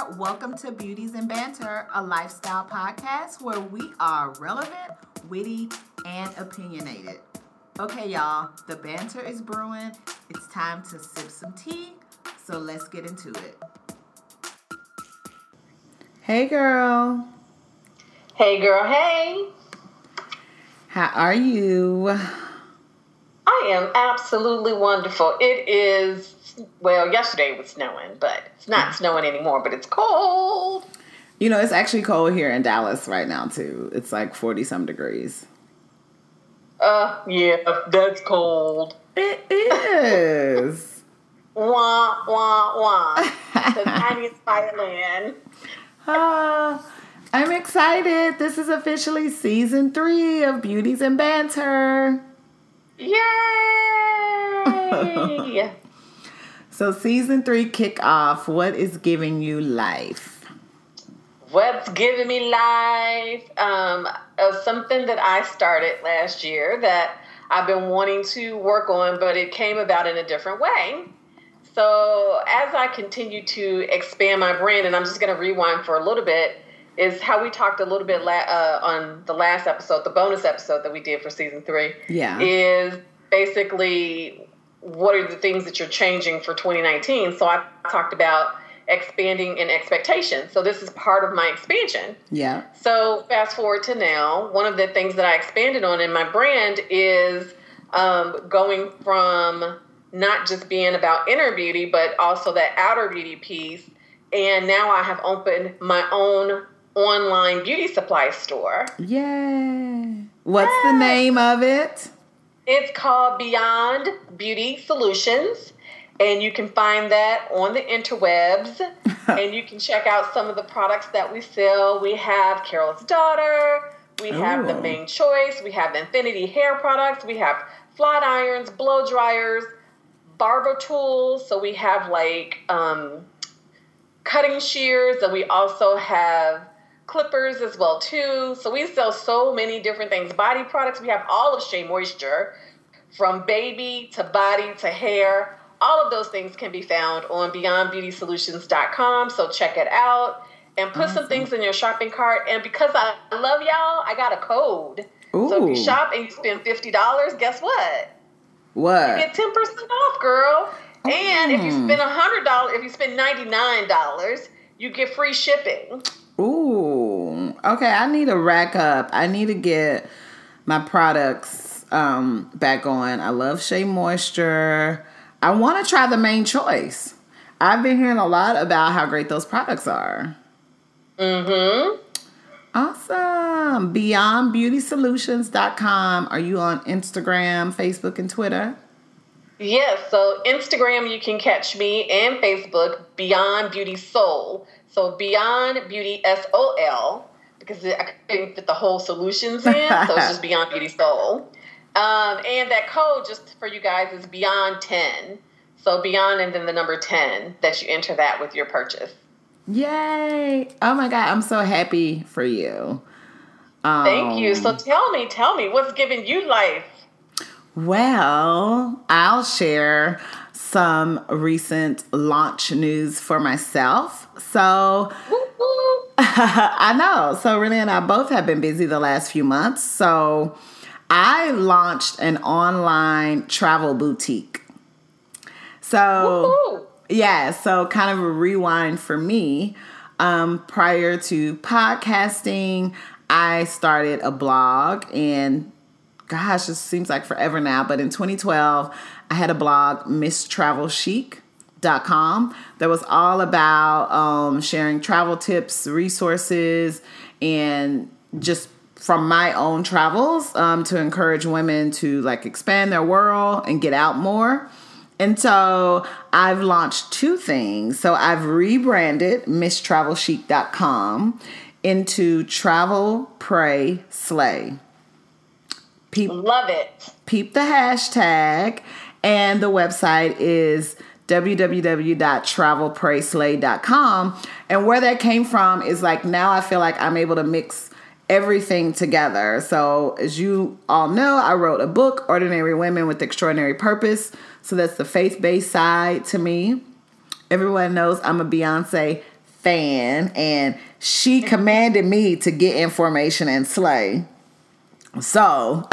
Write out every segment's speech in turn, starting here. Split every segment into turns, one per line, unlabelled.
there. Welcome to Beauties and Banter, a lifestyle podcast where we are relevant, witty, and opinionated. Okay, y'all, the banter is brewing. It's time to sip some tea, so let's get into it. Hey, girl.
Hey, girl, hey.
How are you?
I am absolutely wonderful. It is, well, yesterday it was snowing, but it's not snowing anymore, but it's cold.
You know, it's actually cold here in Dallas right now, too. It's like 40-some degrees.
Yeah, that's cold.
It is.
Wah, wah, wah. The tiniest violin.
I'm excited. This is officially season 3 of Beauties and Banter.
Yay!
So season 3 kickoff. What is giving you life?
What's giving me life? Something that I started last year that I've been wanting to work on, but it came about in a different way. So as I continue to expand my brand, and I'm just going to rewind for a little bit, is how we talked a little bit on the last episode, the bonus episode that we did for season 3.
Yeah.
Is basically what are the things that you're changing for 2019. So I talked about expanding in expectation. So this is part of my expansion.
Yeah.
So fast forward to now, one of the things that I expanded on in my brand is going from not just being about inner beauty, but also that outer beauty piece. And now I have opened my own online beauty supply store.
Yay. What's the name of it?
It's called Beyond Beauty Solutions. And you can find that on the interwebs. And you can check out some of the products that we sell. We have Carol's Daughter. We have the Main Choice. We have the Infinity Hair products. We have flat irons, blow dryers, barber tools. So we have like cutting shears. And we also have clippers as well too. So we sell so many different things. Body products. We have all of Shea Moisture, from baby to body to hair. All of those things can be found on beyondbeautysolutions.com. So check it out and put some things in your shopping cart. And because I love y'all, I got a code.
Ooh.
So if you shop and you spend $50, guess what?
What?
You get 10% off, girl. And if you spend $100, if you spend $99, you get free shipping.
Ooh. Okay, I need to rack up. I need to get my products back on. I love Shea Moisture. I want to try the Main Choice. I've been hearing a lot about how great those products are.
Mm-hmm.
Awesome. BeyondBeautySolutions.com. Are you on Instagram, Facebook, and Twitter?
Yes. So Instagram, you can catch me, and Facebook, Beyond Beauty Soul. So Beyond Beauty SOL, because I couldn't fit the whole solutions in. So it's just Beyond Beauty Soul. And that code, just for you guys, is Beyond 10. So Beyond and then the number 10, that you enter that with your purchase.
Yay. Oh my God. I'm so happy for you.
Thank you. So tell me, what's giving you life?
Well, I'll share some recent launch news for myself. So I know. So Renee and I both have been busy the last few months. So I launched an online travel boutique. So, yeah, so kind of a rewind for me. Prior to podcasting, I started a blog, and gosh, it seems like forever now, but in 2012, I had a blog, MissTravelChic.com, that was all about sharing travel tips, resources, and just from my own travels to encourage women to like expand their world and get out more. And so I've launched 2 things. So I've rebranded MissTravelChic.com into Travel, Pray, Slay.
Love it.
Peep the hashtag. And the website is www.travelprayslay.com. And where that came from is like, now I feel like I'm able to mix everything together. So as you all know, I wrote a book, Ordinary Women with Extraordinary Purpose. So that's the faith-based side to me. Everyone knows I'm a Beyonce fan, and she commanded me to get information and slay. So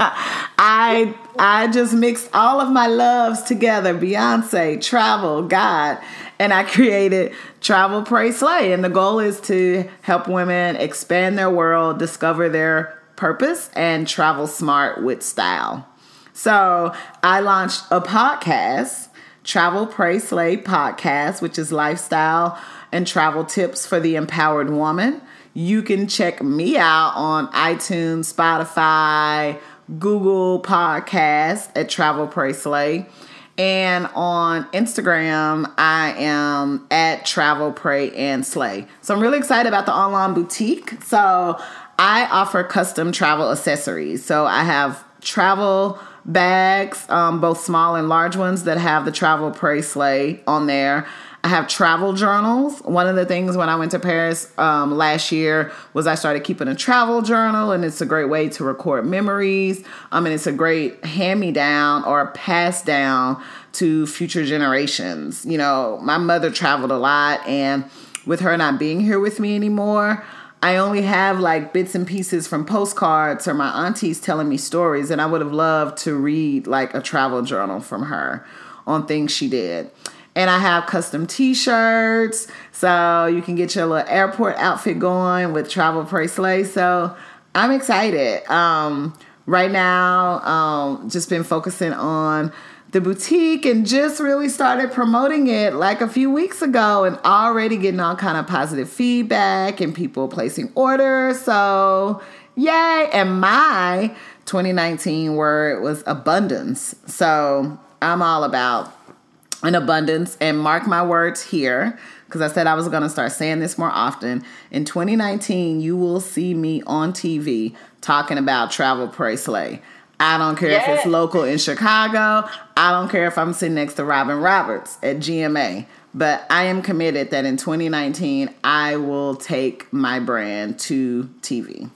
I just mixed all of my loves together, Beyonce, travel, God, and I created Travel, Pray, Slay. And the goal is to help women expand their world, discover their purpose, and travel smart with style. So I launched a podcast, Travel, Pray, Slay podcast, which is lifestyle and travel tips for the empowered woman. You can check me out on iTunes, Spotify, Google Podcasts at Travel, Pray, Slay. And on Instagram, I am at Travel, Pray, and Slay. So I'm really excited about the online boutique. So I offer custom travel accessories. So I have travel bags, both small and large ones that have the Travel, Pray, Slay on there. I have travel journals. One of the things when I went to Paris last year was I started keeping a travel journal, and it's a great way to record memories. And it's a great hand-me-down or pass down to future generations. You know, my mother traveled a lot, and with her not being here with me anymore, I only have like bits and pieces from postcards or my aunties telling me stories, and I would have loved to read like a travel journal from her on things she did. And I have custom t-shirts, so you can get your little airport outfit going with Travel, Pray, Slay. So I'm excited. Right now, just been focusing on the boutique and just really started promoting it like a few weeks ago, and already getting all kind of positive feedback and people placing orders. So yay. And my 2019 word was abundance. So I'm all about an abundance, and mark my words here, because I said I was going to start saying this more often. In 2019, you will see me on TV talking about Travel, Pray, Slay. I don't care if it's local in Chicago. I don't care if I'm sitting next to Robin Roberts at GMA. But I am committed that in 2019, I will take my brand to TV.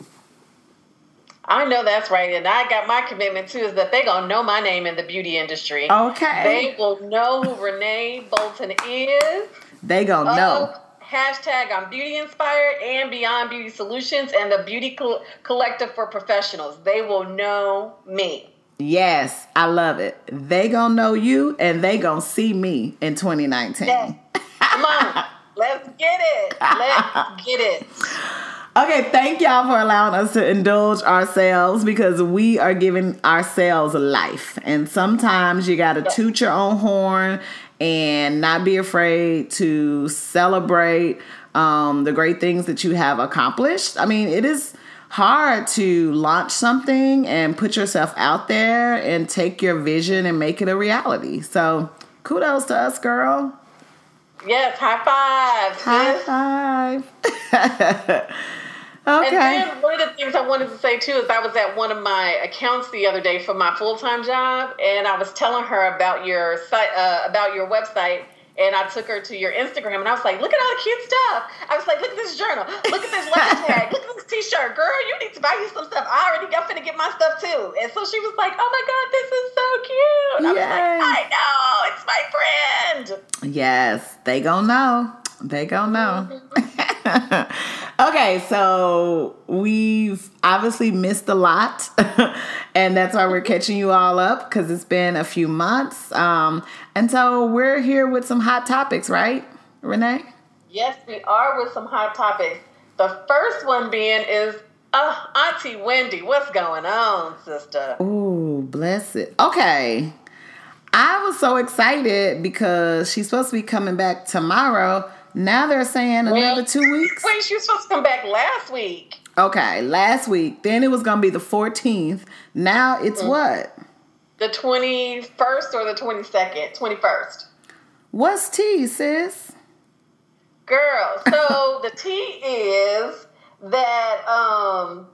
I know that's right. And I got my commitment, too, is that they're going to know my name in the beauty industry.
Okay.
They will know who Renee Bolton is.
They going to know.
Hashtag I'm beauty inspired and Beyond Beauty Solutions and the Beauty Collective for Professionals. They will know me.
Yes, I love it. They going to know you, and they going to see me in 2019.
Yes. Come on. Let's get it. Let's get it.
Okay, thank y'all for allowing us to indulge ourselves, because we are giving ourselves life. And sometimes you got to toot your own horn and not be afraid to celebrate the great things that you have accomplished. I mean, it is hard to launch something and put yourself out there and take your vision and make it a reality. So kudos to us, girl.
Yes, high five.
High five. Okay. And
then one of the things I wanted to say, too, is I was at one of my accounts the other day for my full-time job, and I was telling her about your site, about your website, and I took her to your Instagram, and I was like, look at all the cute stuff. I was like, look at this journal. Look at this leather tag. Look at this T-shirt. Girl, you need to buy you some stuff. I already got finna get my stuff, too. And so she was like, oh, my God, this is so cute. I was like, I know. It's my friend.
Yes, they gonna know. They gonna know. Okay, so we've obviously missed a lot, and that's why we're catching you all up, because it's been a few months. And so we're here with some hot topics, right, Renee?
Yes, we are with some hot topics. The first one being is, Auntie Wendy, what's going on, sister?
Ooh, bless it. Okay. I was so excited because she's supposed to be coming back tomorrow. Now they're saying another 2 weeks.
Wait, she was supposed to come back last week.
Okay, last week. Then it was going to be the 14th. Now it's what?
The 21st or the 22nd? 21st.
What's tea, sis?
Girl, so the tea is that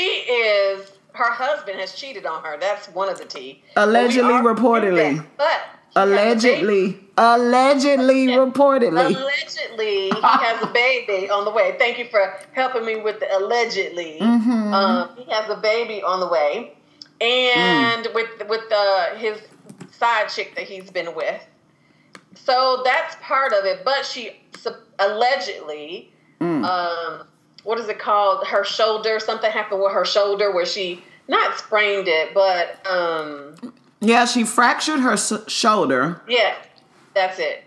her husband has cheated on her. That's one of the tea.
Allegedly, reportedly.
But
Allegedly, reportedly.
Allegedly, he has a baby on the way. Thank you for helping me with the allegedly.
Mm-hmm.
He has a baby on the way, and with his side chick that he's been with. So that's part of it. But she allegedly, what is it called? Her shoulder, something happened with her shoulder where she not sprained it, but
yeah, she fractured her shoulder.
Yeah, that's it.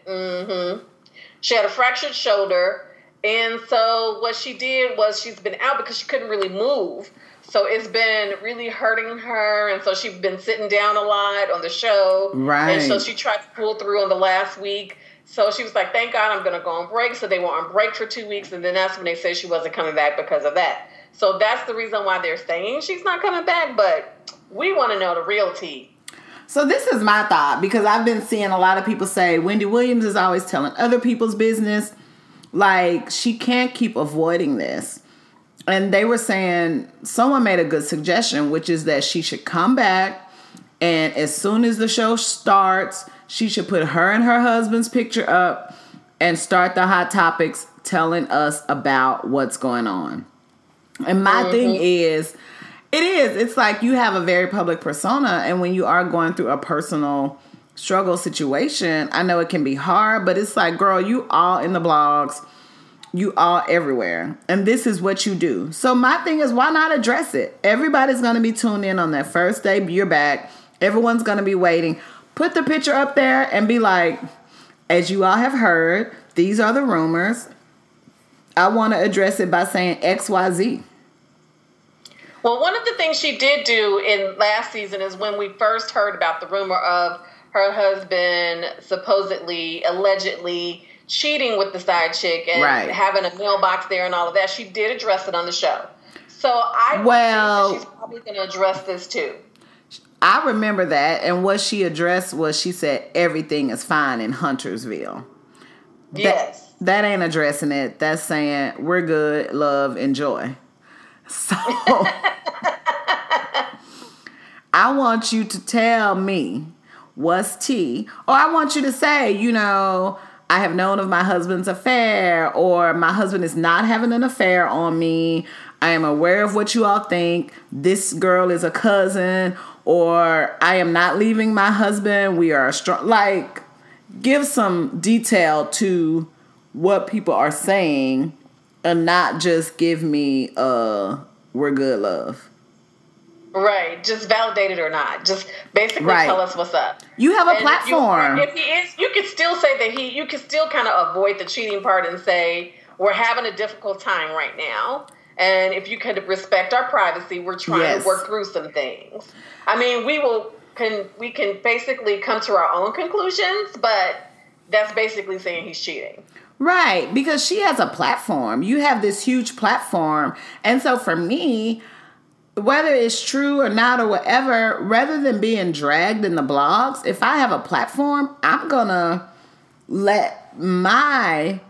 She had a fractured shoulder, and so what she did was she's been out because she couldn't really move. So it's been really hurting her, and so she's been sitting down a lot on the show.
Right.
And so she tried to pull through on the last week. So she was like, thank God I'm going to go on break. So they were on break for 2 weeks, and then that's when they said she wasn't coming back because of that. So that's the reason why they're saying she's not coming back, but we want to know the real tea.
So this is my thought, because I've been seeing a lot of people say Wendy Williams is always telling other people's business. Like, she can't keep avoiding this. And they were saying, someone made a good suggestion, which is that she should come back, and as soon as the show starts, she should put her and her husband's picture up and start the hot topics telling us about what's going on. And my thing is, it's like you have a very public persona, and when you are going through a personal struggle situation, I know it can be hard, but it's like, girl, you all in the blogs, you all everywhere, and this is what you do. So my thing is, why not address it? Everybody's going to be tuned in on that first day you're back. Everyone's going to be waiting. Put the picture up there and be like, as you all have heard, these are the rumors. I want to address it by saying XYZ.
Well, one of the things she did do in last season is when we first heard about the rumor of her husband supposedly, allegedly cheating with the side chick and having a mailbox there and all of that, she did address it on the show. So I think that she's probably going to address this too.
I remember that, and what she addressed was, she said everything is fine in Huntersville.
Yes.
That ain't addressing it. That's saying we're good, love, enjoy. So I want you to tell me what's tea, or I want you to say, I have known of my husband's affair, or my husband is not having an affair on me. I am aware of what you all think. This girl is a cousin, or I am not leaving my husband. We are strong. Like, give some detail to what people are saying, and not just give me we're good, love.
Right. Just validate it or not. Just basically tell us what's up.
You have a platform.
If he is, you could still say that you could still kind of avoid the cheating part and say, we're having a difficult time right now. And if you could respect our privacy, we're trying to work through some things. I mean, we can basically come to our own conclusions, but that's basically saying he's cheating.
Right, because she has a platform. You have this huge platform. And so for me, whether it's true or not or whatever, rather than being dragged in the blogs, if I have a platform, I'm going to let my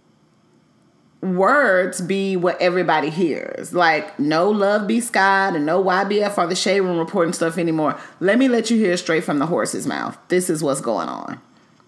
words be what everybody hears. Like, no Love B. Scott and no YBF or the Shade Room reporting stuff anymore. Let me let you hear straight from the horse's mouth. This is what's going on.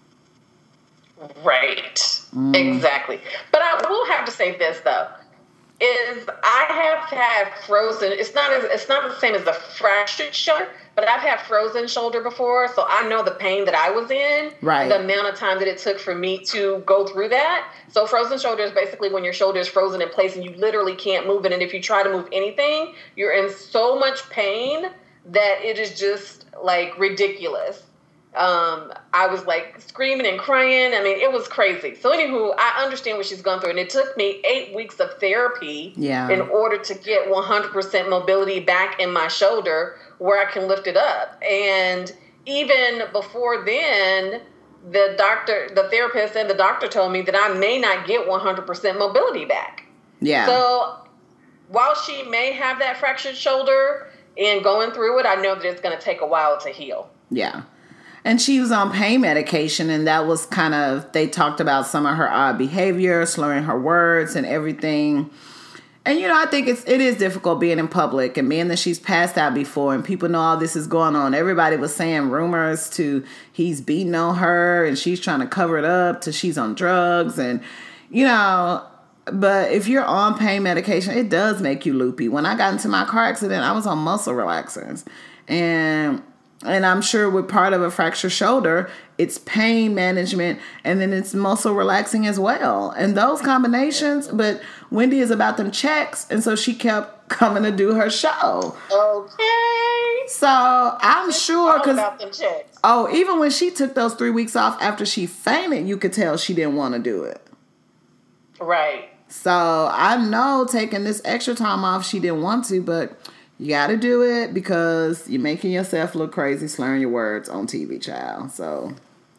Right. Exactly. But I will have to say this, though, is I have had frozen. It's not the same as the fractured shoulder, but I've had frozen shoulder before, so I know the pain that I was in, the amount of time that it took for me to go through that. So frozen shoulder is basically when your shoulder is frozen in place and you literally can't move it, and if you try to move anything, you're in so much pain that it is just like ridiculous. I was like screaming and crying. I mean, it was crazy. So anywho, I understand what she's gone through, and it took me 8 weeks of therapy in order to get 100% mobility back in my shoulder where I can lift it up. And even before then, the therapist and the doctor told me that I may not get 100% mobility back. Yeah. So while she may have that fractured shoulder and going through it, I know that it's going to take a while to heal.
Yeah. And she was on pain medication, and that was kind of, they talked about some of her odd behavior, slurring her words and everything. And, I think it is difficult being in public and being that she's passed out before and people know all this is going on. Everybody was saying rumors to he's beating on her and she's trying to cover it up to she's on drugs. And, but if you're on pain medication, it does make you loopy. When I got into my car accident, I was on muscle relaxers. And And I'm sure with part of a fractured shoulder, it's pain management and then it's muscle relaxing as well. And those combinations, but Wendy is about them checks. And so she kept coming to do her show.
Okay.
So I'm sure because
about them checks.
Even when she took those 3 weeks off after she fainted, you could tell she didn't want to do it.
Right.
So I know taking this extra time off, she didn't want to, but you got to do it because you're making yourself look crazy slurring your words on TV, child. So.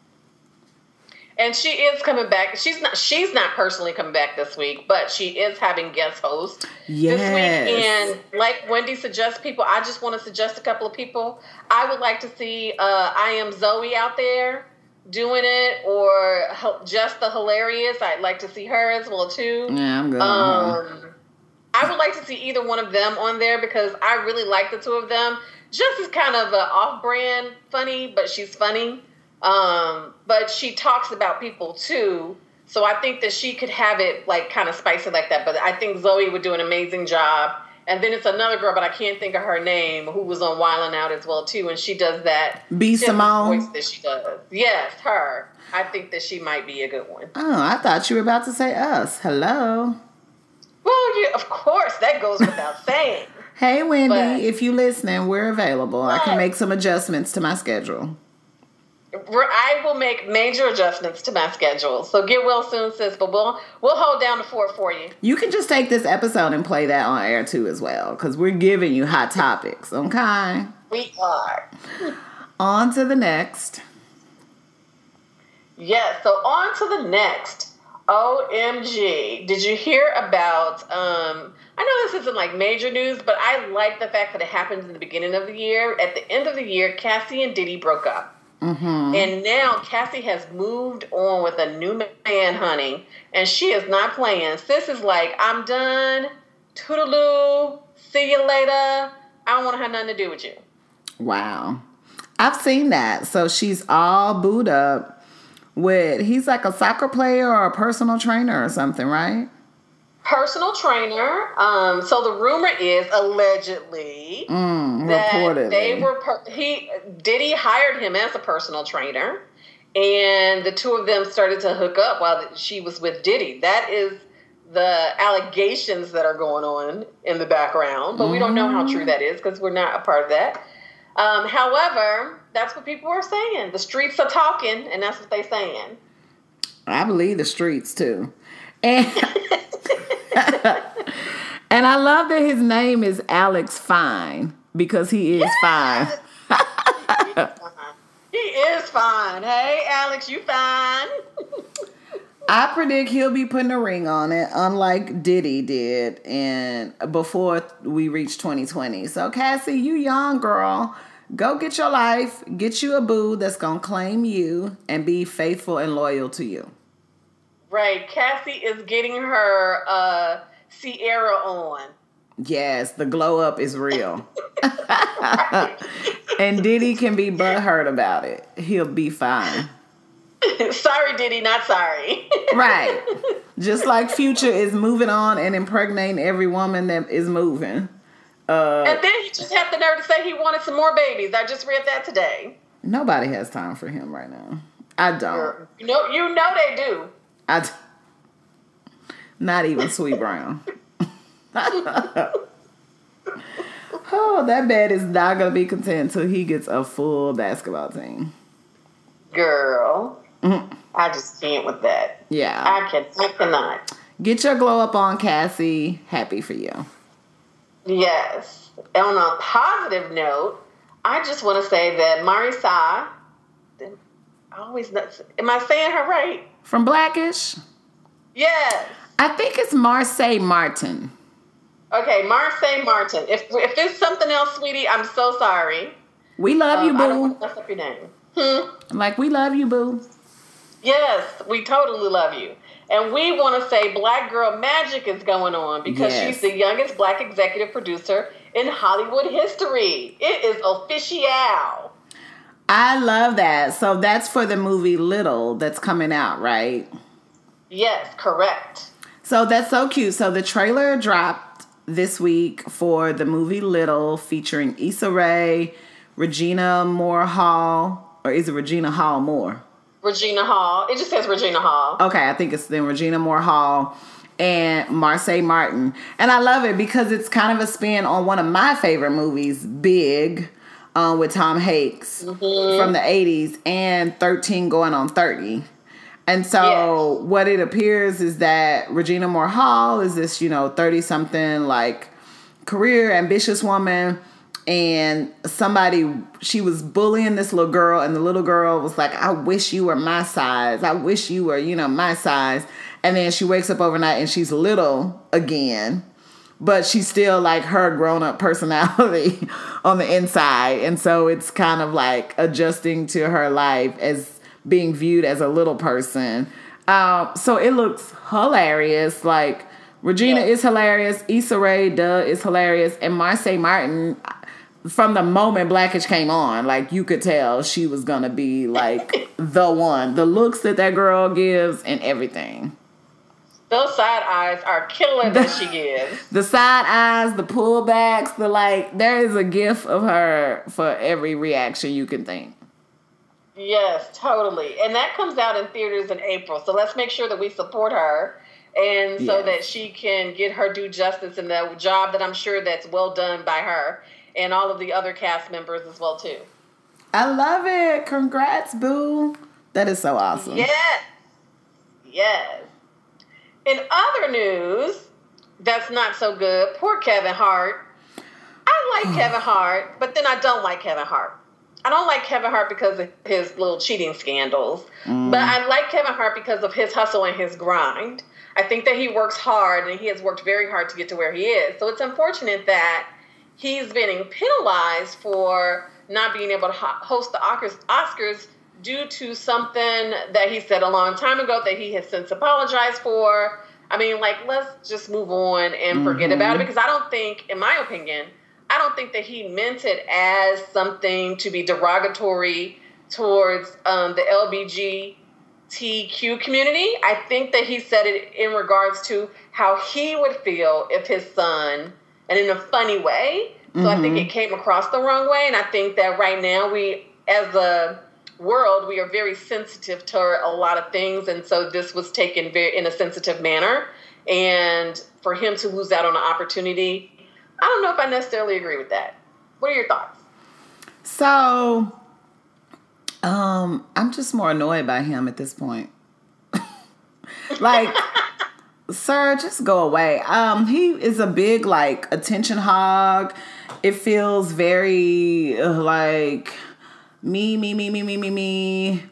And she is coming back. She's not personally coming back this week, but she is having guest hosts this week. And like Wendy suggests people, I just want to suggest a couple of people. I would like to see I Am Zoe out there doing it, or Just the Hilarious. I'd like to see her as well too.
Yeah, I'm good.
I would like to see either one of them on there because I really like the two of them. Just is kind of an off-brand funny, but she's funny. But she talks about people too. So I think that she could have it like kind of spicy like that. But I think Zoe would do an amazing job. And then it's another girl, but I can't think of her name, who was on Wildin' Out as well too. And she does that.
B. Simone.
Voice that she does. Yes, her. I think that she might be a good one.
Oh, I thought you were about to say us. Hello.
Well, of course, that goes without saying.
Hey, Wendy, if you're listening, we're available. I can make some adjustments to my schedule.
I will make major adjustments to my schedule. So get well soon, sis. But we'll hold down the fort for you.
You can just take this episode and play that on air too as well, because we're giving you hot topics, okay?
We are.
On to the next.
Yes, so on to the next. OMG. Did you hear about, I know this isn't like major news, but I like the fact that it happened in the beginning of the year. At the end of the year, Cassie and Diddy broke up. Mm-hmm. And now Cassie has moved on with a new man, honey. And she is not playing. Sis is like, I'm done. Toodaloo. See you later. I don't want to have nothing to do with you.
Wow. I've seen that. So she's all booed up with, he's like a soccer player or a personal trainer or something, right?
Personal trainer. So the rumor is allegedly that
reportedly.
they were Diddy hired him as a personal trainer, and the two of them started to hook up while she was with Diddy. That is the allegations that are going on in the background, but we don't know how true that is because we're not a part of that. However, that's what people are saying. The streets are talking, and that's what they're saying.
I believe the streets too. And and I love that his name is Alex Fine because he is fine.
He is fine. Hey, Alex, you fine?
I predict he'll be putting a ring on it, unlike Diddy did and before we reach 2020. So, Cassie, you young girl, go get your life, get you a boo that's going to claim you and be faithful and loyal to you.
Right. Cassie is getting her Sierra on.
Yes, the glow up is real. And Diddy can be butthurt about it. He'll be fine.
Sorry, Diddy, not sorry.
Right. Just like Future is moving on and impregnating every woman that is moving.
And then he just had the nerve to say he wanted some more babies. I just read that today.
Nobody has time for him right now. I don't.
You know they do.
Not even Sweet Brown. Oh, that man is not going to be content until he gets a full basketball team.
Girl. Mm-hmm. I just can't with that.
Yeah.
I cannot.
Get your glow up on, Cassie. Happy for you.
Yes. On a positive note, I just want to say that Marisa, am I saying her right?
From Blackish?
Yes.
I think it's Marsai Martin.
Okay, Marsai Martin. If it's something else, sweetie, I'm so sorry.
We love you, boo.
I don't want to mess up your name.
Like, we love you, boo.
Yes, we totally love you. And we want to say Black Girl Magic is going on because she's the youngest Black executive producer in Hollywood history. It is official.
I love that. So that's for the movie Little that's coming out, right?
Yes, correct.
So that's so cute. So the trailer dropped this week for the movie Little featuring Issa Rae, Regina Moore Hall, or is it Regina Hall Moore?
Regina Hall. It just says Regina Hall.
Okay, I think it's then Regina Moore Hall and Marsai Martin. And I love it because it's kind of a spin on one of my favorite movies, Big, with Tom Hanks from the 80s, and 13 Going on 30. And so what it appears is that Regina Moore Hall is this, 30-something, like, career ambitious woman. And she was bullying this little girl, and the little girl was like, I wish you were my size. I wish you were, my size. And then she wakes up overnight and she's little again, but she's still like her grown-up personality on the inside. And so it's kind of like adjusting to her life as being viewed as a little person. So it looks hilarious. Like, Regina is hilarious. Issa Rae is hilarious. And Marsai Martin, from the moment Blackish came on, like, you could tell she was gonna be like the one. The looks that girl gives and everything.
Those side eyes are killer that she gives.
The side eyes, the pullbacks, there is a gif of her for every reaction you can think.
Yes, totally. And that comes out in theaters in April. So let's make sure that we support her, and so that she can get her due justice in the job that I'm sure that's well done by her and all of the other cast members as well, too.
I love it. Congrats, boo. That is so awesome.
Yes. Yes. In other news, that's not so good. Poor Kevin Hart. I like Kevin Hart, but then I don't like Kevin Hart. I don't like Kevin Hart because of his little cheating scandals, but I like Kevin Hart because of his hustle and his grind. I think that he works hard, and he has worked very hard to get to where he is. So it's unfortunate that he's being penalized for not being able to host the Oscars due to something that he said a long time ago that he has since apologized for. I mean, let's just move on and forget about it, because I don't think, in my opinion, that he meant it as something to be derogatory towards the LGBTQ community. I think that he said it in regards to how he would feel if his son, and in a funny way. So I think it came across the wrong way. And I think that right now we, as a world, we are very sensitive to a lot of things. And so this was taken in a sensitive manner. And for him to lose out on an opportunity, I don't know if I necessarily agree with that. What are your thoughts?
So, I'm just more annoyed by him at this point. Sir, just go away. He is a big, attention hog. It feels very, me.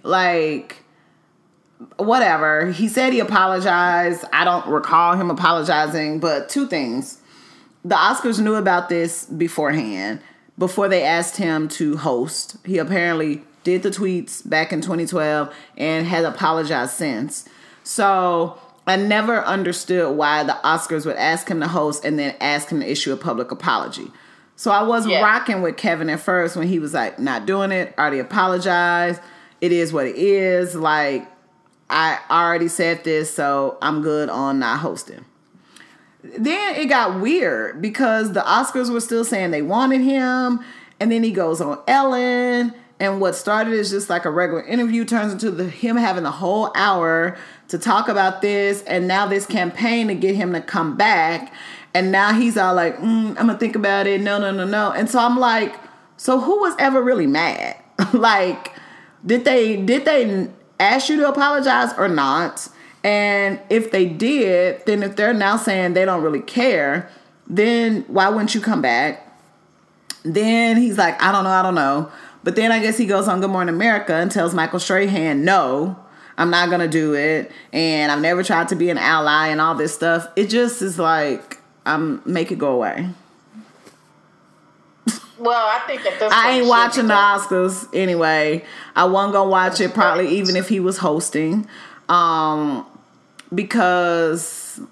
Whatever. He said he apologized. I don't recall him apologizing, but two things. The Oscars knew about this beforehand, before they asked him to host. He apparently did the tweets back in 2012 and has apologized since. So I never understood why the Oscars would ask him to host and then ask him to issue a public apology. So I was rocking with Kevin at first when he was like, not doing it, already apologized. It is what it is. I already said this, so I'm good on not hosting. Then it got weird because the Oscars were still saying they wanted him. And then he goes on Ellen. And what started as just like a regular interview turns into him having the whole hour to talk about this. And now this campaign to get him to come back. And now he's all like, I'm going to think about it. No. And so I'm like, so who was ever really mad? Did they ask you to apologize or not? And if they did, then if they're now saying they don't really care, then why wouldn't you come back? Then he's like, I don't know. But then I guess he goes on Good Morning America and tells Michael Strahan, no, I'm not going to do it. And I've never tried to be an ally and all this stuff. It just is make it go away.
Well, I think that
I ain't watching the Oscars anyway. I wasn't going to watch it probably even if he was hosting. Because,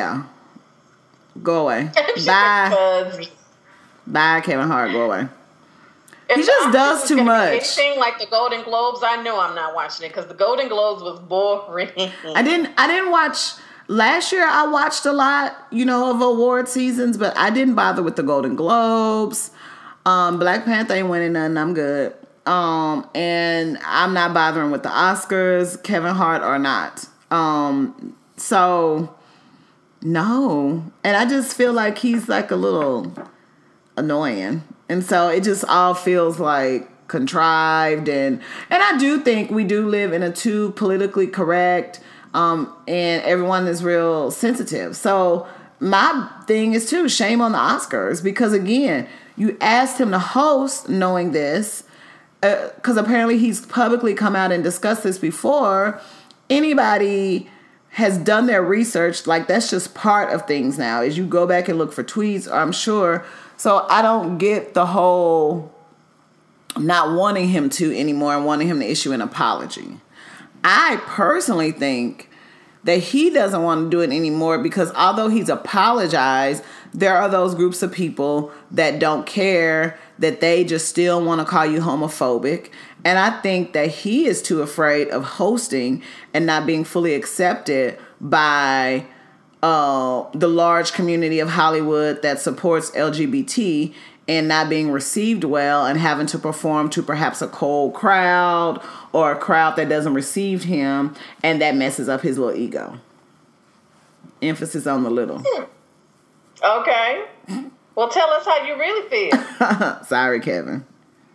go away. Bye. Bye, Kevin Hart. Go away. He just does too much.
Anything like the Golden Globes, I know I'm not watching it because the Golden Globes was boring.
I didn't watch last year. I watched a lot, of award seasons, but I didn't bother with the Golden Globes. Black Panther ain't winning nothing. I'm good. And I'm not bothering with the Oscars, Kevin Hart or not. So no. And I just feel like he's like a little annoying. And so it just all feels like contrived. And I do think we do live in a too politically correct, and everyone is real sensitive. So my thing is too, shame on the Oscars, because again, you asked him to host knowing this, because apparently he's publicly come out and discussed this before. Anybody has done their research, like that's just part of things now, is you go back and look for tweets, I'm sure. So I don't get the whole not wanting him to anymore and wanting him to issue an apology. I personally think that he doesn't want to do it anymore because although he's apologized, there are those groups of people that don't care, that they just still want to call you homophobic. And I think that he is too afraid of hosting and not being fully accepted by the large community of Hollywood that supports LGBT, and not being received well and having to perform to perhaps a cold crowd or a crowd that doesn't receive him, and that messes up his little ego. Emphasis on the little.
Okay. Well, tell us how you really feel.
Sorry, Kevin.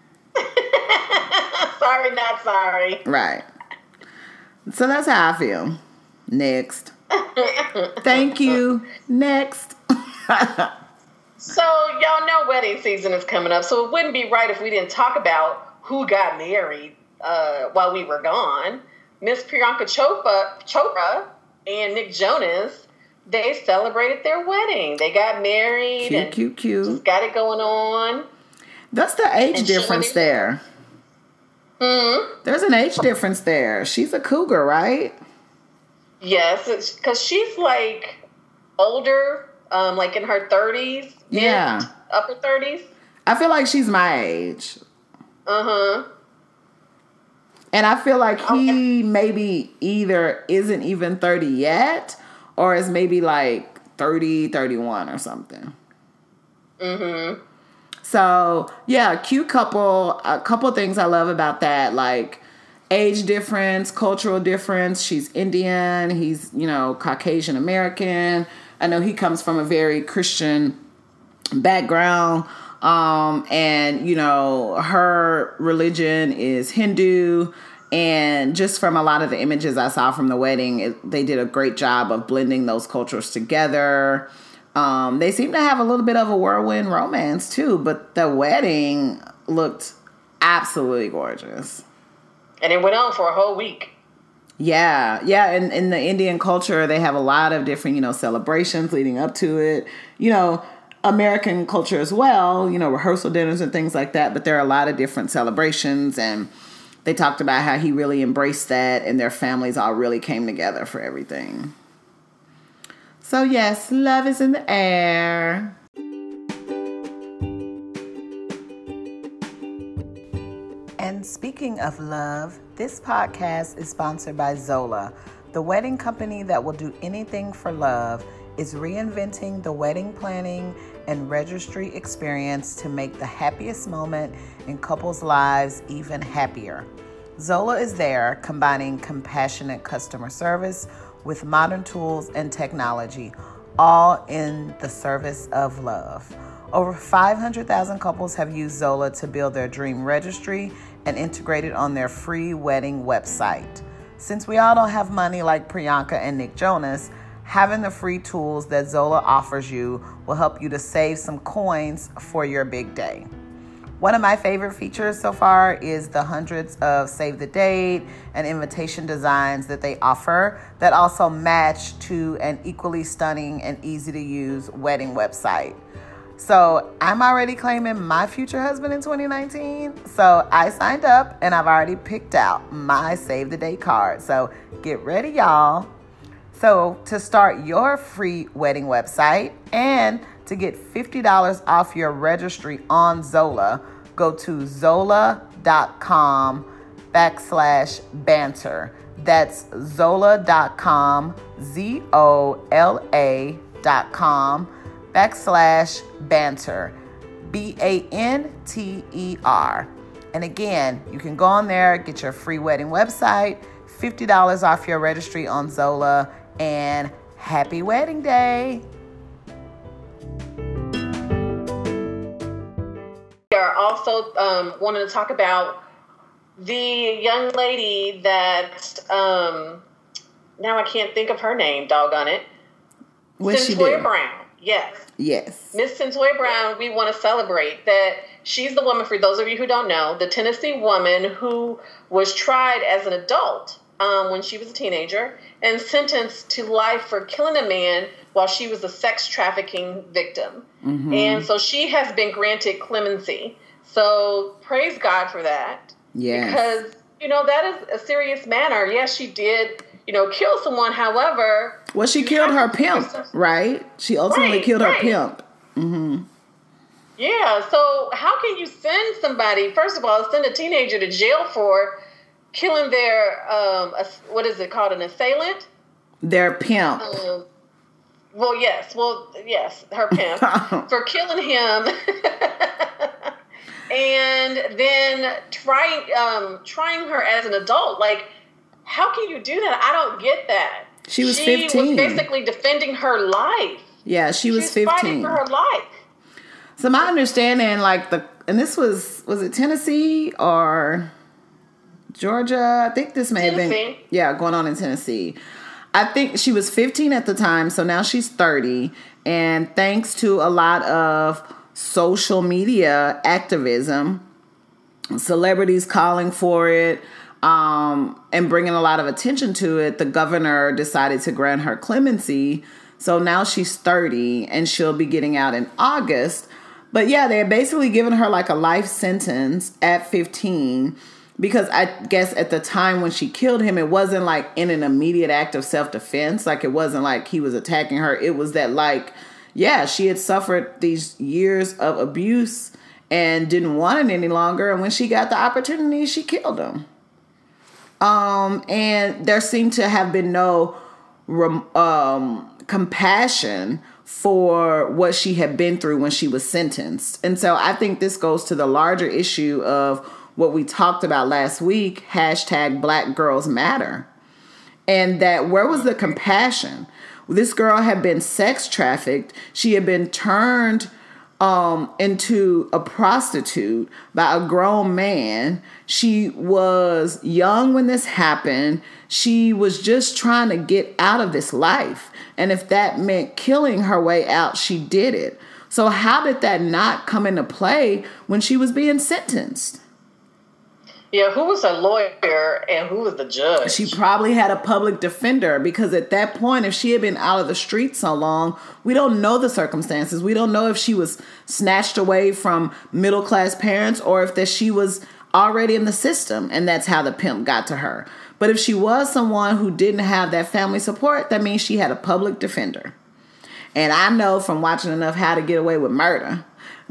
Sorry, not sorry.
Right. So that's how I feel. Next. Thank you. Next.
So y'all know wedding season is coming up, so it wouldn't be right if we didn't talk about who got married while we were gone. Miss Priyanka Chopra and Nick Jonas, they celebrated their wedding. They got married.
Cute.
Just got it going on.
That's the age difference there. There's an age difference there. She's a cougar, right?
Yes, because she's like older, like in her 30s.
Yeah.
Upper 30s.
I feel like she's my age.
Uh-huh.
And I feel like he maybe either isn't even 30 yet, or is maybe like 30, 31 or something.
Mm-hmm.
So, yeah, cute couple. A couple things I love about that, like age difference, cultural difference. She's Indian. He's, Caucasian American. I know he comes from a very Christian background. And, her religion is Hindu. And just from a lot of the images I saw from the wedding, they did a great job of blending those cultures together. They seem to have a little bit of a whirlwind romance too, but the wedding looked absolutely gorgeous.
And it went on for a whole week.
Yeah. And in the Indian culture, they have a lot of different, celebrations leading up to it. American culture as well, rehearsal dinners and things like that. But there are a lot of different celebrations, and they talked about how he really embraced that, and their families all really came together for everything. So yes, love is in the air. And speaking of love, this podcast is sponsored by Zola, the wedding company that will do anything for love. Is reinventing the wedding planning and registry experience to make the happiest moment in couples' lives even happier. Zola is there, combining compassionate customer service with modern tools and technology, all in the service of love. Over 500,000 couples have used Zola to build their dream registry and integrate it on their free wedding website. Since we all don't have money like Priyanka and Nick Jonas, having the free tools that Zola offers you will help you to save some coins for your big day. One of my favorite features so far is the hundreds of save the date and invitation designs that they offer that also match to an equally stunning and easy to use wedding website. So I'm already claiming my future husband in 2019. So I signed up and I've already picked out my save the date card. So get ready, y'all. So to start your free wedding website and to get $50 off your registry on Zola, go to zola.com/banter. That's zola.com, ZOLA.com/banter. BANTER. And again, you can go on there, get your free wedding website, $50 off your registry on Zola, and happy wedding day.
We are also wanting to talk about the young lady that, now I can't think of her name, doggone it. Centoya Brown. Yes. Miss Centoya Brown, we want to celebrate that she's the woman, for those of you who don't know, the Tennessee woman who was tried as an adult when she was a teenager and sentenced to life for killing a man while she was a sex trafficking victim. Mm-hmm. And so she has been granted clemency. So praise God for that.
Yeah.
Because, that is a serious matter. Yes, she did, kill someone. However,
well, she killed her pimp, right? She ultimately killed her pimp. Mm-hmm.
Yeah. So how can you send somebody, first of all, send a teenager to jail for killing their, what is it called, an assailant?
Their pimp.
Yes, her pimp, for killing him. And then trying her as an adult. Like, how can you do that? I don't get that.
She was 15.
She was basically defending her life.
Yeah, she was 15.
Fighting for her life.
So my understanding, and this was it Tennessee or Georgia? I think this may have been, going on in Tennessee. I think she was 15 at the time, so now she's 30. And thanks to a lot of social media activism, celebrities calling for it, and bringing a lot of attention to it, the governor decided to grant her clemency. So now she's 30 and she'll be getting out in August. But yeah, they're basically giving her like a life sentence at 15, because I guess at the time when she killed him, it wasn't like in an immediate act of self-defense. Like, it wasn't like he was attacking her. It was that, like, yeah, she had suffered these years of abuse and didn't want it any longer. And when she got the opportunity, she killed him. And there seemed to have been no compassion for what she had been through when she was sentenced. And so I think this goes to the larger issue of what we talked about last week, hashtag Black Girls Matter. And that, where was the compassion? This girl had been sex trafficked. She had been turned into a prostitute by a grown man. She was young when this happened. She was just trying to get out of this life. And if that meant killing her way out, she did it. So how did that not come into play when she was being sentenced?
Yeah, who was her lawyer and who was the judge?
She probably had a public defender, because at that point, if she had been out of the street so long, we don't know the circumstances. We don't know if she was snatched away from middle-class parents or if that she was already in the system and that's how the pimp got to her. But if she was someone who didn't have that family support, that means she had a public defender. And I know from watching enough How to Get Away with Murder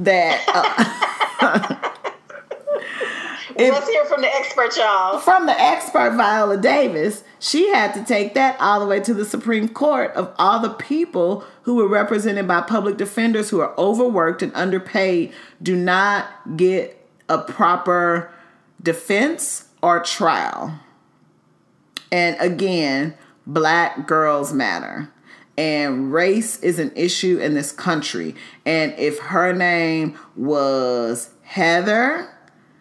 that...
Let's hear from the expert, y'all.
From the expert, Viola Davis. She had to take that all the way to the Supreme Court of all the people who were represented by public defenders who are overworked and underpaid, do not get a proper defense or trial. And again, Black Girls Matter. And race is an issue in this country. And if her name was Heather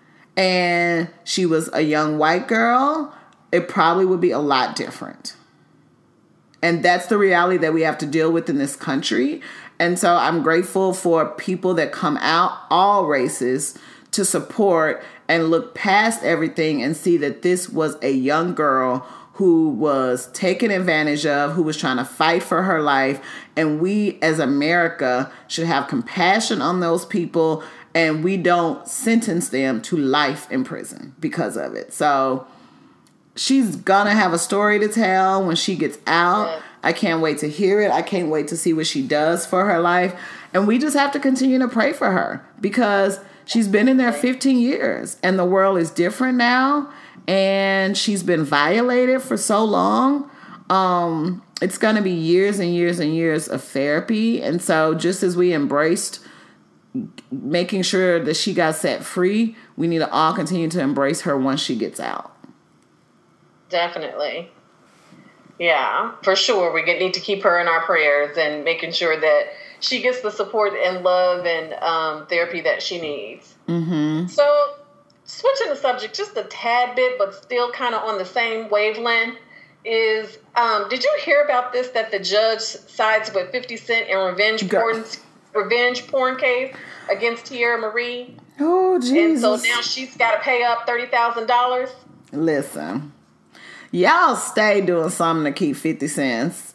and she was a young white girl, it probably would be a lot different. And that's the reality that we have to deal with in this country. And so I'm grateful for people that come out, all races, to support and look past everything and see that this was a young girl who was taken advantage of, who was trying to fight for her life. And we as America should have compassion on those people, and we don't sentence them to life in prison because of it. So she's gonna have a story to tell when she gets out. Yeah. I can't wait to hear it. I can't wait to see what she does for her life. And we just have to continue to pray for her, because she's been in there 15 years and the world is different now. And she's been violated for so long. It's going to be years and years and years of therapy. And so just as we embraced making sure that she got set free. We need to all continue to embrace her once she gets out.
Definitely. Yeah, for sure. We need to keep her in our prayers and making sure that she gets the support and love and therapy that she needs.
Mm-hmm.
So, switching the subject just a tad bit, but still kind of on the same wavelength, is did you hear about this, that the judge sides with 50 Cent in revenge porn case against Tierra Marie?
Oh, Jesus.
And so now she's got to pay up $30,000?
Listen, y'all stay doing something to keep 50 cents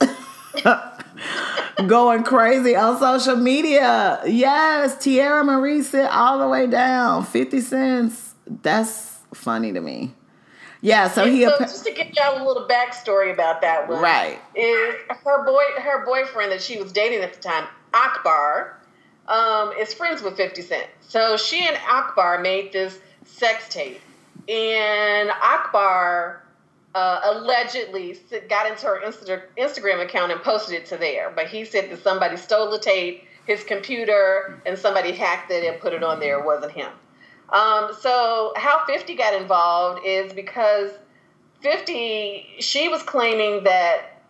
going crazy on social media. Yes, Tierra Marie sit all the way down. 50 cents. That's funny to me. Yeah, so
just to give y'all a little backstory about that one.
Right.
Is her boyfriend that she was dating at the time, Akbar, is friends with 50 Cent. So she and Akbar made this sex tape. And Akbar allegedly got into her Instagram account and posted it to there. But he said that somebody stole the tape, his computer, and somebody hacked it and put it on there. It wasn't him. So how 50 got involved is because 50, she was claiming that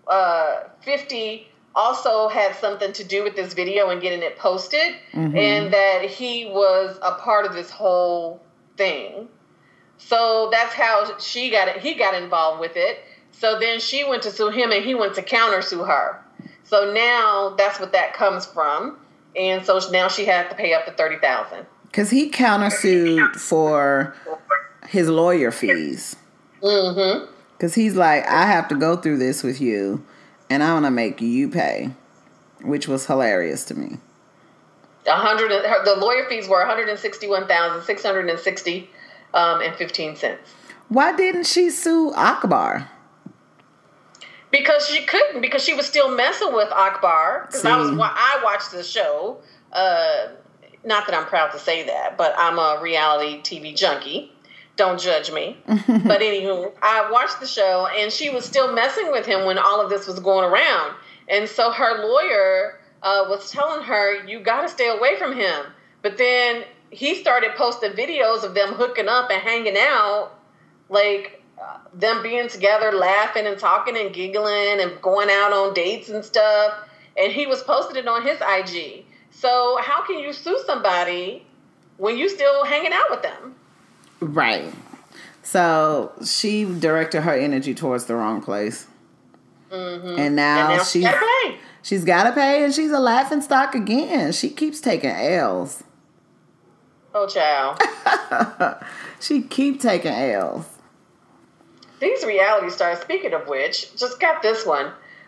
50 also had something to do with this video and getting it posted, mm-hmm. and that he was a part of this whole thing. So that's how he got involved with it. So then she went to sue him and he went to countersue her. So now that's what that comes from. And so now she has to pay up to $30,000.
Because he countersued for his lawyer fees.
Mm-hmm.
Because he's like, I have to go through this with you, and I want to make you pay, which was hilarious to me.
The lawyer fees were $161,660 and 15 cents.
Why didn't she sue Akbar?
Because she couldn't, because she was still messing with Akbar. Because I watched the show. Not that I'm proud to say that, but I'm a reality TV junkie. Don't judge me. But anywho, I watched the show, and she was still messing with him when all of this was going around. And so her lawyer was telling her, you got to stay away from him. But then he started posting videos of them hooking up and hanging out, like them being together, laughing and talking and giggling and going out on dates and stuff. And he was posting it on his IG. So how can you sue somebody when you still hanging out with them?
Right. So she directed her energy towards the wrong place.
Mm-hmm.
And now
she's got to pay.
She's got to pay, and she's a laughing stock again. She keeps taking L's.
Oh, child.
She keep taking L's.
These reality stars, speaking of which, just got this one.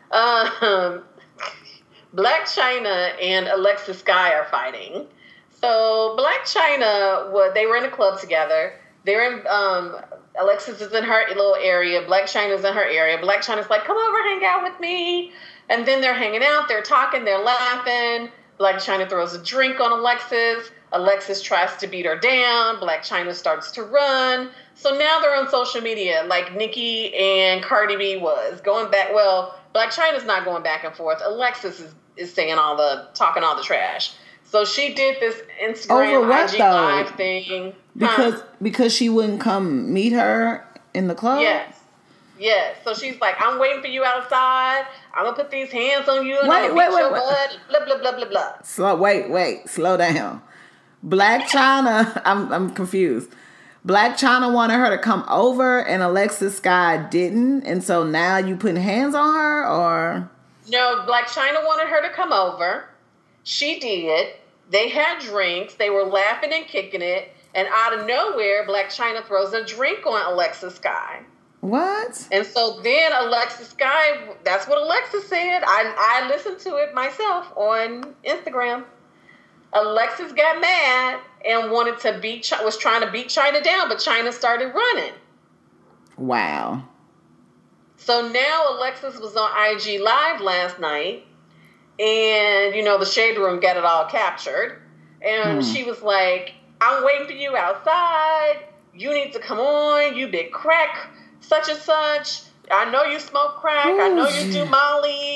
Blac Chyna and Alexis Sky are fighting. So Blac Chyna, they were in a club together. They're in, Alexis is in her little area. Blac Chyna's in her area. Blac Chyna's like, come over, hang out with me. And then they're hanging out, they're talking, they're laughing. Blac Chyna throws a drink on Alexis. Alexis tries to beat her down. Blac Chyna starts to run. So now they're on social media like Nicki and Cardi B was. Going back, well, Blac Chyna's not going back and forth. Alexis is saying talking all the trash. So she did this Instagram IG Live thing.
Because she wouldn't come meet her in the club?
Yes. So she's like, I'm waiting for you outside. I'm going to put these hands on you and I'm going to beat your butt. Blah, blah, blah, blah, blah.
Wait. Slow down. Blac Chyna, I'm confused. Blac Chyna wanted her to come over and Alexis Sky didn't. And so now you putting hands on her, or?
No, Blac Chyna wanted her to come over. She did. They had drinks. They were laughing and kicking it. And out of nowhere, Blac Chyna throws a drink on Alexis Sky.
What?
And so then Alexis Sky, that's what Alexis said. I listened to it myself on Instagram. Alexis got mad and was trying to beat Chyna down, but Chyna started running.
Wow.
So now Alexis was on IG Live last night, and, the Shade Room got it all captured. And she was like, I'm waiting for you outside. You need to come on. You big crack, such and such. I know you smoke crack. I know you do Molly.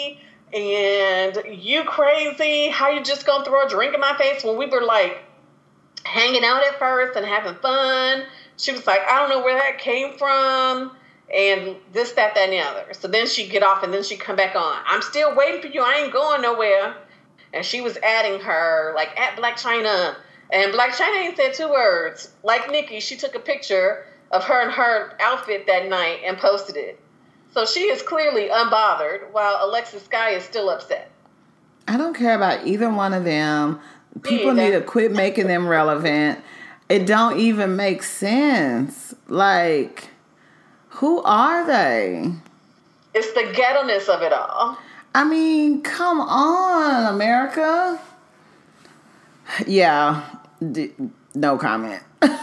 And you crazy? How you just gonna throw a drink in my face when we were like hanging out at first and having fun? She was like, I don't know where that came from. And this, that, and the other. So then she'd get off and then she'd come back on. I'm still waiting for you. I ain't going nowhere. And she was adding her, like, at Blac Chyna. And Blac Chyna ain't said 2 words. Like Nikki, she took a picture of her and her outfit that night and posted it. So she is clearly unbothered, while Alexis Sky is still upset.
I don't care about either one of them. People need to quit making them relevant. It don't even make sense. Like, who are they?
It's the ghetto-ness of it all.
I mean, come on, America. Yeah, no comment.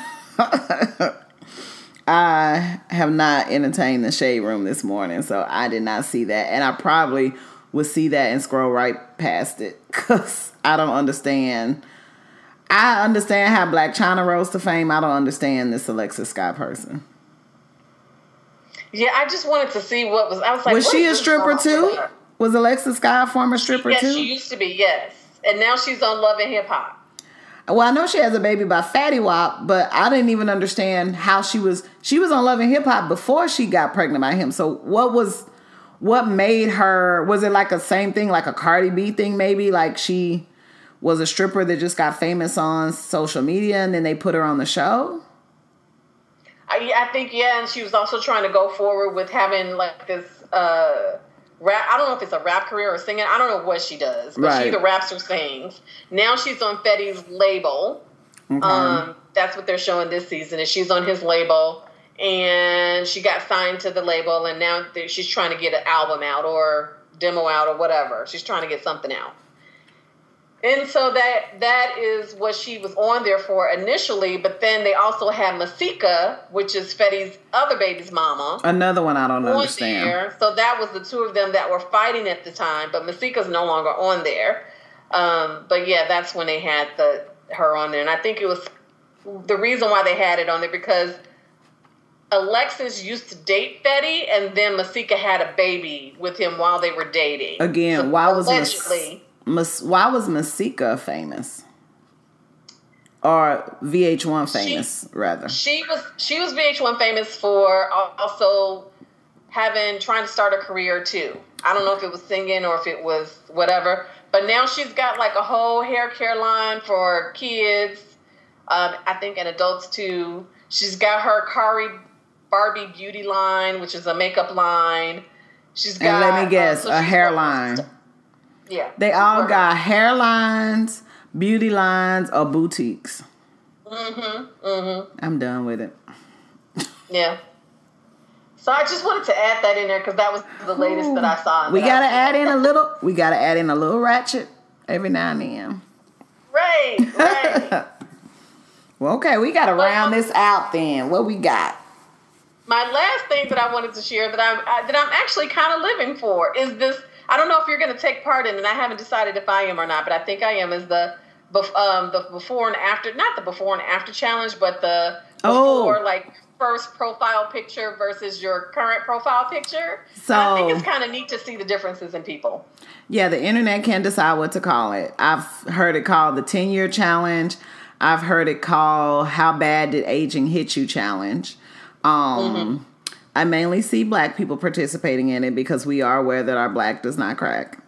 I have not entertained the Shade Room this morning, so I did not see that. And I probably would see that and scroll right past it because I don't understand. I understand how Blac Chyna rose to fame. I don't understand this Alexis Sky person.
Yeah, I just wanted to see what was. I was like,
was she a stripper too? Was Alexis Sky a former stripper too?
Yes, she used to be. Yes, and now she's on Love and Hip Hop.
Well, I know she has a baby by Fatty Wap, but I didn't even understand how she was on Love and Hip Hop before she got pregnant by him. So what made her, was it like a same thing, like a Cardi B thing maybe? Like she was a stripper that just got famous on social media and then they put her on the show?
I think, yeah, and she was also trying to go forward with having like this rap. I don't know if it's a rap career or singing. I don't know what she does, but she either raps or sings. Now she's on Fetty's label. Okay. That's what they're showing this season. Is she's on his label, and she got signed to the label, and now she's trying to get an album out or demo out or whatever. She's trying to get something out. And so that is what she was on there for initially, but then they also had Masika, which is Fetty's other baby's mama.
Her one I don't understand.
There. So that was the 2 of them that were fighting at the time, but Masika's no longer on there. But yeah, that's when they had her on there. And I think it was the reason why they had it on there because Alexis used to date Fetty, and then Masika had a baby with him while they were dating.
Again,
so
why was Masika famous? Or VH1 famous, rather?
She was VH1 famous for also trying to start a career too. I don't know if it was singing or if it was whatever. But now she's got like a whole hair care line for kids, I think, and adults too. She's got her Kari Barbie beauty line, which is a makeup line. She's got,
and let me guess, a hairline.
Yeah.
They all got hairlines, beauty lines, or boutiques. I'm done with it.
Yeah. So I just wanted to add that in there because that was the latest that I saw.
We gotta add in a little ratchet every now and then.
Right.
Well, okay, we gotta round this out then. What we got?
My last thing that I wanted to share that I'm actually kind of living for is this. I don't know if you're going to take part in it, and I haven't decided if I am or not, but I think I am, is the before and after, not the before and after challenge, but the before, like, first profile picture versus your current profile picture. So I think it's kind of neat to see the differences in people.
Yeah, the internet can't decide what to call it. I've heard it called the 10-year challenge. I've heard it called how bad did aging hit you challenge. I mainly see Black people participating in it because we are aware that our black does not crack.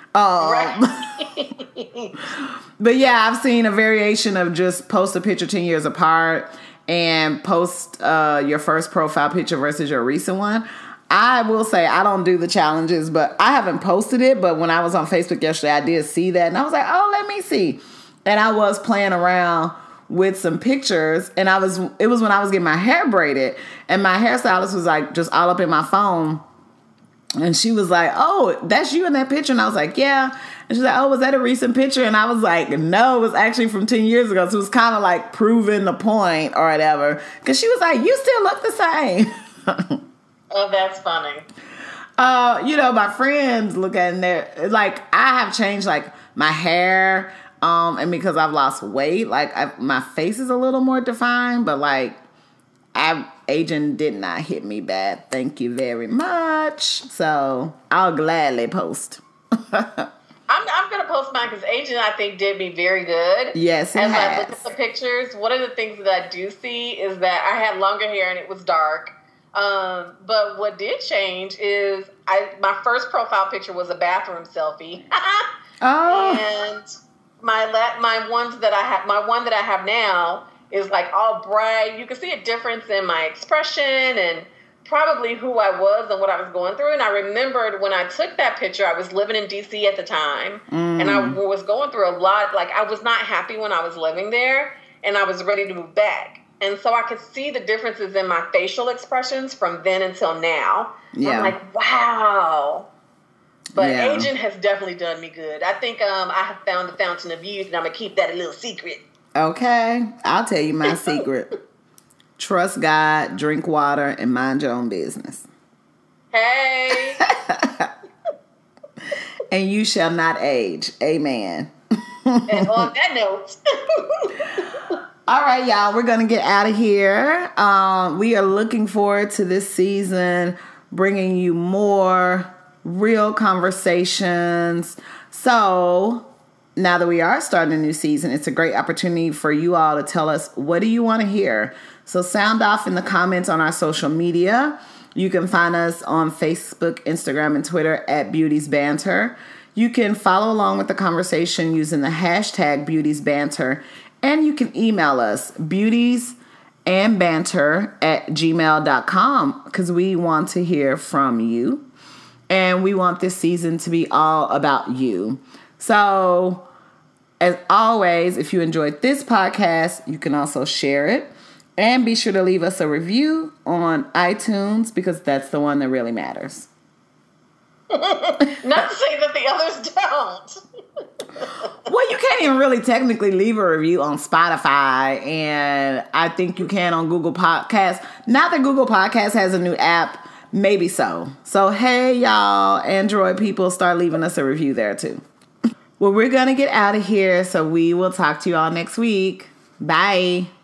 Right. But yeah, I've seen a variation of just post a picture 10 years apart and post your first profile picture versus your recent one. I will say I don't do the challenges, but I haven't posted it. But when I was on Facebook yesterday, I did see that. And I was like, oh, let me see. And I was playing around with some pictures, and it was when I was getting my hair braided, and my hairstylist was like just all up in my phone, and she was like, oh, that's you in that picture? And I was like, yeah. And she's like, oh, was that a recent picture? And I was like, no, it was actually from 10 years ago. So it was kind of like proving the point or whatever, because she was like, you still look the same.
Oh, that's funny.
My friends look at it, like, I have changed like my hair, and because I've lost weight, like my face is a little more defined, but like aging did not hit me bad. Thank you very much. So I'll gladly post.
I'm gonna post mine because Agent, I think, did me very good.
Yes,
As I look at the pictures, one of the things that I do see is that I had longer hair and it was dark. But what did change is my first profile picture was a bathroom selfie. And my one that I have now is like all bright. You can see a difference in my expression and probably who I was and what I was going through. And I remembered when I took that picture, I was living in DC at the time, and I was going through a lot. Like, I was not happy when I was living there, and I was ready to move back. And so I could see the differences in my facial expressions from then until now. Yeah. I'm like, wow. But Agent has definitely done me good. I think I have found the fountain of youth, and I'm going to keep that a little secret.
Okay. I'll tell you my secret. Trust God, drink water, and mind your own business.
Hey.
And you shall not age. Amen.
And on that note.
All right, y'all. We're going to get out of here. We are looking forward to this season, bringing you more real conversations. So now that we are starting a new season, it's a great opportunity for you all to tell us, what do you want to hear? So sound off in the comments on our social media. You can find us on Facebook, Instagram, and Twitter at Beauties Banter. You can follow along with the conversation using the hashtag Beauties Banter. And you can email us, beautiesandbanter@gmail.com, because we want to hear from you. And we want this season to be all about you. So, as always, if you enjoyed this podcast, you can also share it. And be sure to leave us a review on iTunes, because that's the one that really matters.
Not to say that the others don't.
Well, you can't even really technically leave a review on Spotify, and I think you can on Google Podcasts. Now that Google Podcasts has a new app, maybe so. So, hey, y'all, Android people, start leaving us a review there, too. Well, we're going to get out of here, so we will talk to you all next week. Bye.